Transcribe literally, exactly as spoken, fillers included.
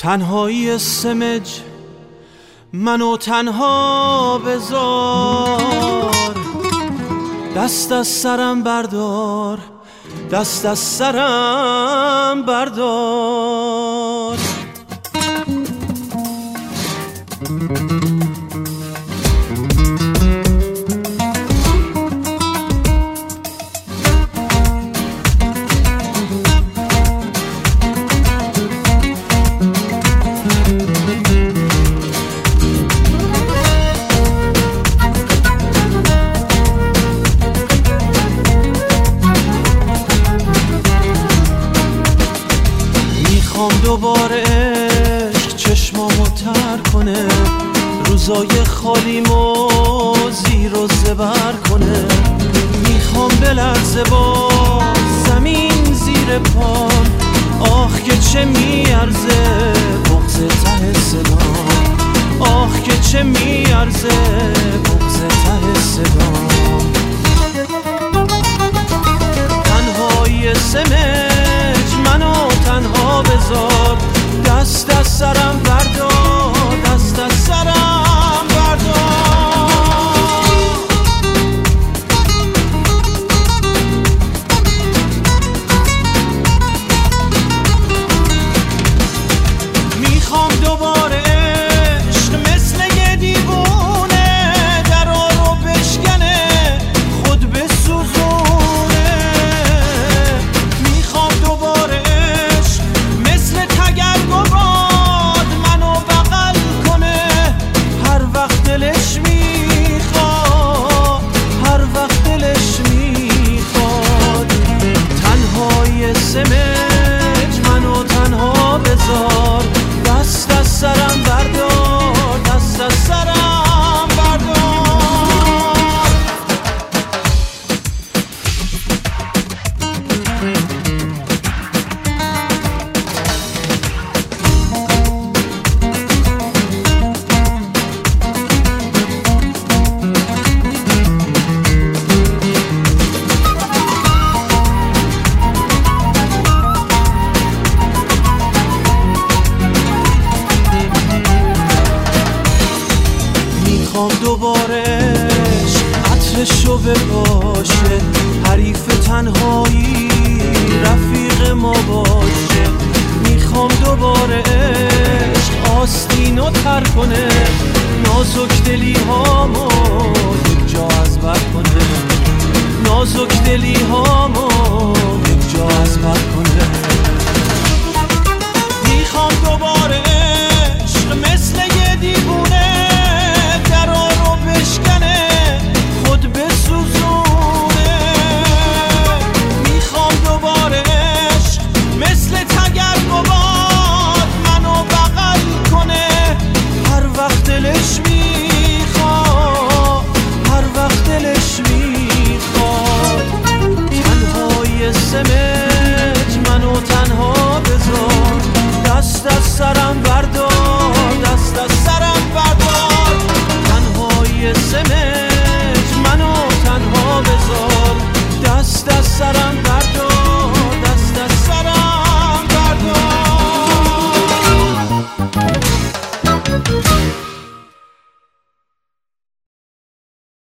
تنهایی سمج منو تنها بذار، دست از سرم بردار، دست از سرم بردار. دوباره عشق چشمامو تر کنه، روزای خالیمو زیر و زبر کنه. میخوام بلرزه با زمین زیر پام، آخ که چه میارزه بغض ته صدام، آخ که چه میارزه بغض ته صدام. تنهایی سمج منو تنها بذار، دست از سرم بردار، دست از سرم بردار. میخوام دوباره عشق مثل یه دیوونه درا رو بشکنه، خود بسوزونه. میخوام دوباره عشق مثل تگرگ و باد منو بغل کنه، هر وقت دلش میخواد، هر وقت دلش میخواد. تنهای سمج منو تنها بذار، دست از سرم بردار، دست از سرم بردار. میخوام دوباره عطرشو بپاشه، حریف تنهایی رفیق ما باشه. میخوام دوباره عشق آستینو تر کنه،